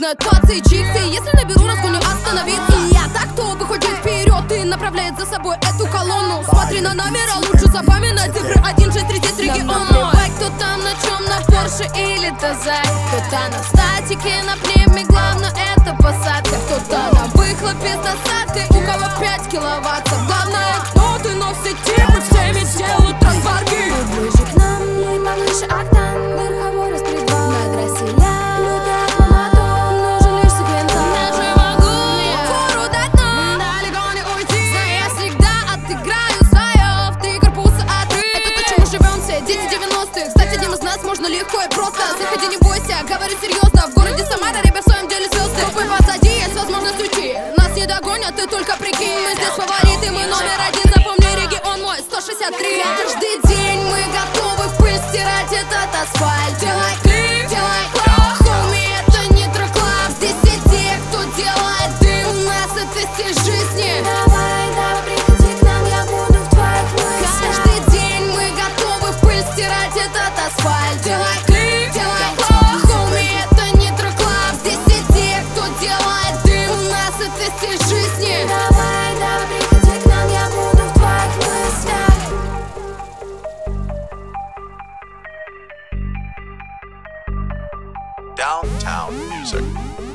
знают пацы и чиксы. Если наберу, разгоню остановиться. Я так, кто выходит вперед и направляет за собой эту колонну. Смотри на номера, лучше запоминать цифры 1, 6, 3, 10 регион мой. Кто там на чем, на Порше или Тазай. Кто-то на статике, на пневме, главное это посадка. Кто-то на выхлопе с насадкой, у кого 5 киловаттов. Главное, кто ты, но все типы всеми делают разборки. Ближе к нам, мир повыше октан, верховой распредвал. На трассе я любят монотон, нужен лишь секвентал. Даже могу я фору дать, но далеко не уйти. Знаю, я всегда отыграю свое в 3 корпуса, а ты. Это то, чем мы живем все, дети 90-х. Стать одним из нас можно легко и просто. Заходи, не бойся, говорю серьезно. В городе Самара, ребят, в своем деле звезды. Группы позади, есть возможность уйти. Нас не догонят, ты только прикинь. Мы здесь фавориты, мы номер 1. Запомни, регион мой, 163. Каждый день мы готовы в пыль стирать этот асфальт. Делай клик, делай класс. Homie, это не трэк-клаб. Здесь все те, кто делает дым. У нас это стиль жизни. Давай, приходи к нам, я буду в твоих мыслях. Каждый день мы готовы в пыль стирать этот асфальт. Делай клик, делай класс. Homie, это не трэк-клаб. Здесь все те, кто делает дым. У нас это стиль жизни. Давай, приходи к нам, я буду в твоих мыслях. Downtown Music.